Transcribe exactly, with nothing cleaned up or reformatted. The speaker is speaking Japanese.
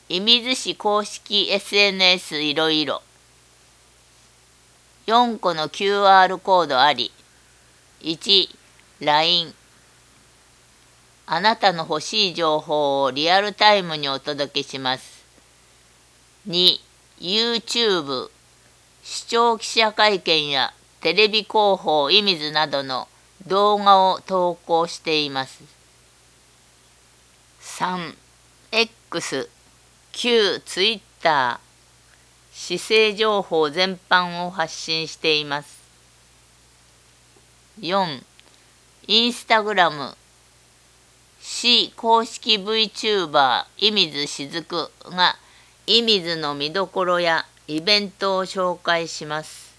射水市公式 エスエヌエス いろいろ。よんこの キューアール コードあり。いち、ライン。あなたの欲しい情報をリアルタイムにお届けします。に、ユーチューブ。視聴記者会見やテレビ広報イミズなどの動画を投稿しています。さん、エックス、旧ツイッター、市政情報全般を発信しています。よん、インスタグラム、市公式 VTuber 射水しずくが射水の見どころやイベントを紹介します。